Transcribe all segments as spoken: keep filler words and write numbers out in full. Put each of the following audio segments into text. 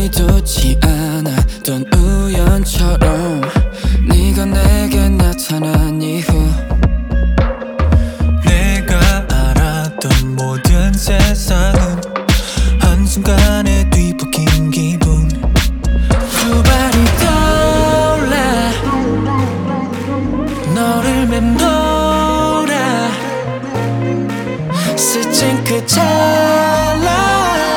의도치 않았던 우연처럼 네가 내게 나타난 이후 내가 알았던 모든 세상은 한순간에 뒤바뀐 기분. 두 발이 떠올라 너를 맴돌아 스친 그 찰나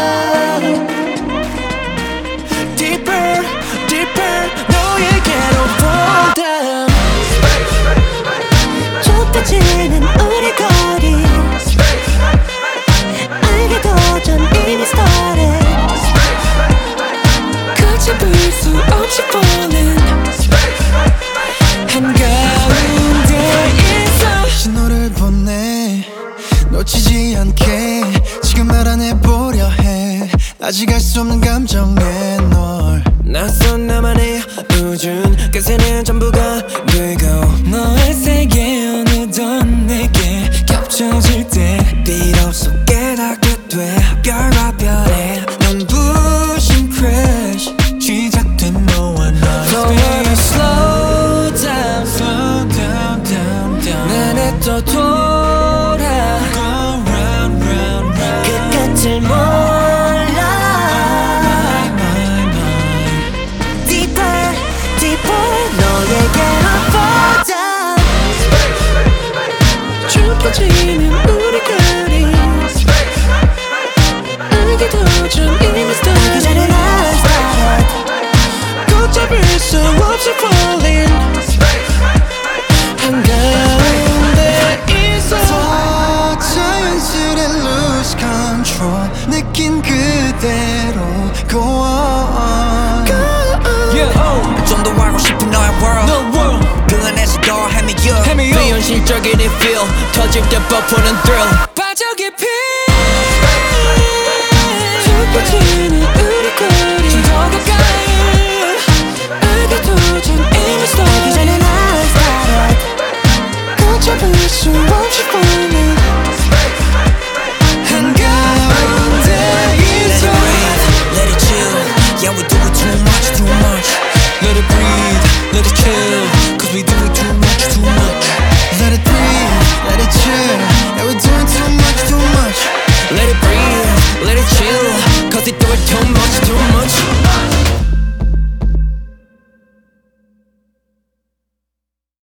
Deeper, deeper 너에게로 fall down 좁혀지는 우리 거리 알기도 전 이미 started 끝이 볼 수 없이 falling 한가운데 있어 신호를 보내 놓치지 않게 지금 알아내보려 해. 아직 알 수 없는 감정에 널 낯선 나만의 우준 그새는 전부가 되고 너의 세계 어느덧 내게 겹쳐질 때 비로소 깨닫게 돼 별과 별의 눈부신 crash 시작된 너와 나의 Don't wanna slow down Slow down, down, down. 내내 또 돌아 Go round, round, round. 그 끝을 몰라 My, my, my. Deeper, deeper 너에게로 fall down 좁혀지는 우리 거리 알기도 전 이미 그 started 전에 난 started 걷잡을 수 없이 falling 한가운데 있어 더 자연스레 lose control 느낀 그대로 go on. 좀 더 알고 싶은 너의 world 그 안에서 더 헤매여 비현실적인 이 feel 터질 때 뻗푸는 thrill 빠져 깊이 좁혀지는 우리 거리 좀 더 가까이 알게도 전 이미 그 started 전에 난 started 걷잡을 수 없이 falling 한가운데 Let 있어 it breathe, let it chill Yeah we do it too much, too much Let it breathe, let it chill Cause we do it too much, too much. Let it breathe, let it chill Yeah we're doing too much, too much. Let it breathe, let it chill Cause we do it too much,